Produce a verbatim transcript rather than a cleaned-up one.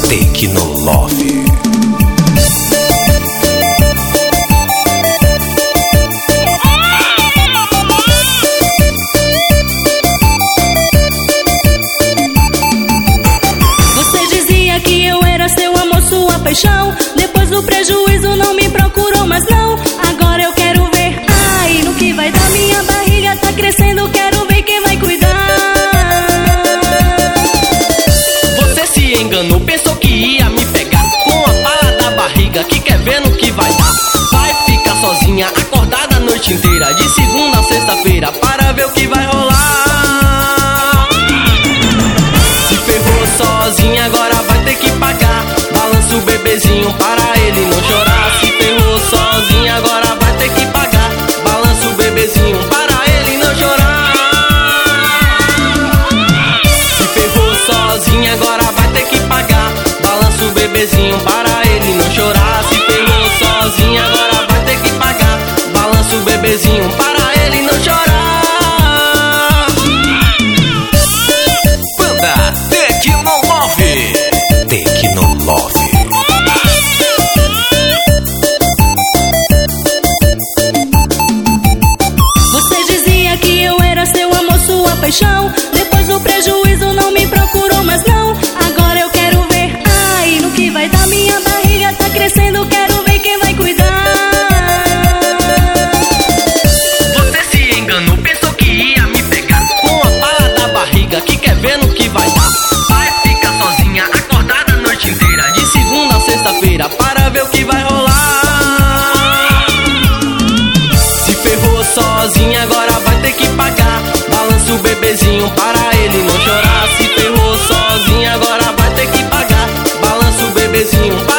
Tecnolove. Você dizia que eu era seu amor, sua paixão. Depois do prejuízo não me procurou mais não. Agora eu quero ver, ai, no que vai dar. Minha barriga tá crescendo, quero ver quem vai cuidar. Você se enganou, pensou que ia me pegar com a pala da barriga, que quer ver no que vai dar. Vai ficar sozinha, acordada a noite inteira, de segunda a sexta-feira, para ver o que vai rolar. Se ferrou sozinha, agora vai ter que pagar. Balança o bebezinho para ele não chorar. Se ferrou sozinha, agora vai ter que pagar. Balança o bebezinho para ele não chorar. Se ferrou sozinha, agora vai ter que pagar. Balança o bebezinho para ele não chorar. Se ferrou sozinha, agora vai ter que pagar. Balança o bebezinho para ele não chorar. Banda Tecnolove. Tecnolove. Você dizia que eu era seu amor, sua paixão. Depois do prejuízo não me procurou mais não. Agora eu quero ver, ai, no que vai dar. Minha barriga tá crescendo, quero ver quem vai cuidar. Você se enganou, pensou que ia me pegar com a pala da barriga, que quer ver no que vai dar. Vai ficar sozinha, acordada a noite inteira, de segunda a sexta-feira, para ver o que vai rolar. Se ferrou sozinha, agora vai ter que pagar. Balança o bebezinho para ele não chorar. Se ferrou sozinha, agora vai ter que pagar. Balança o bebezinho para